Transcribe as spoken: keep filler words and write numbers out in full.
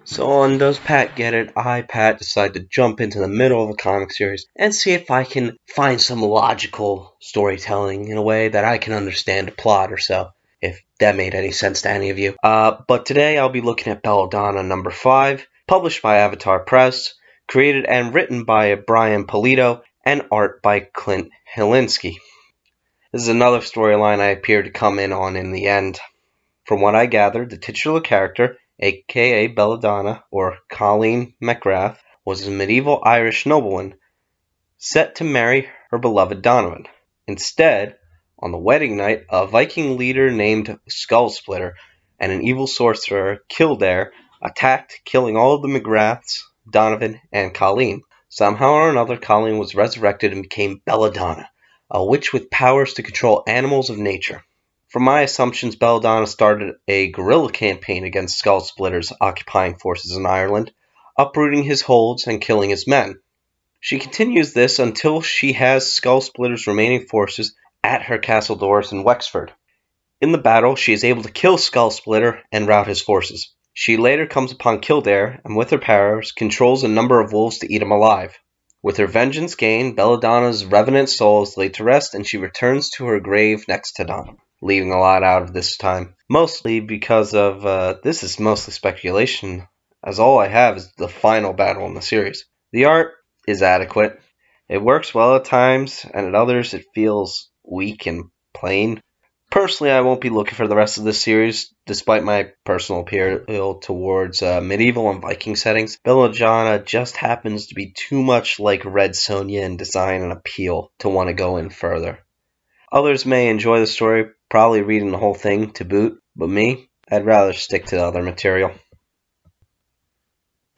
So on Does Pat Get It, I, Pat, decide to jump into the middle of a comic series and see if I can find some logical storytelling in a way that I can understand a plot or so, if that made any sense to any of you. Uh, but today I'll be looking at Belladonna number five, published by Avatar Press, created and written by Brian Pulido, and art by Clint Hilinski. This is another storyline I appear to come in on in the end. From what I gathered, the titular character, aka Belladonna, or Colleen McGrath, was a medieval Irish nobleman set to marry her beloved Donovan. Instead, on the wedding night, a Viking leader named Skullsplitter and an evil sorcerer, Kildare, attacked, killing all of the McGraths, Donovan, and Colleen. Somehow or another, Colleen was resurrected and became Belladonna, a witch with powers to control animals of nature. From my assumptions, Belladonna started a guerrilla campaign against Skullsplitter's occupying forces in Ireland, uprooting his holds and killing his men. She continues this until she has Skullsplitter's remaining forces at her castle doors in Wexford. In the battle, she is able to kill Skullsplitter and rout his forces. She later comes upon Kildare, and with her powers, controls a number of wolves to eat him alive. With her vengeance gained, Belladonna's revenant soul is laid to rest, and she returns to her grave next to Donovan, leaving a lot out of this time. Mostly because of, uh, this is mostly speculation, as all I have is the final battle in the series. The art is adequate. It works well at times, and at others it feels weak and plain. Personally, I won't be looking for the rest of this series, despite my personal appeal towards uh, medieval and Viking settings. Belladonna just happens to be too much like Red Sonja in design and appeal to want to go in further. Others may enjoy the story, probably reading the whole thing to boot, but me, I'd rather stick to the other material.